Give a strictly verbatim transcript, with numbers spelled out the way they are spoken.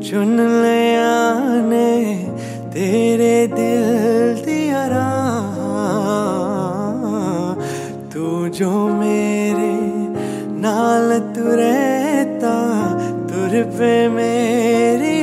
चुन लिया ने तेरे दिल दिया राह, तू जो मेरे नाल तुरे ता तुर पे मेरी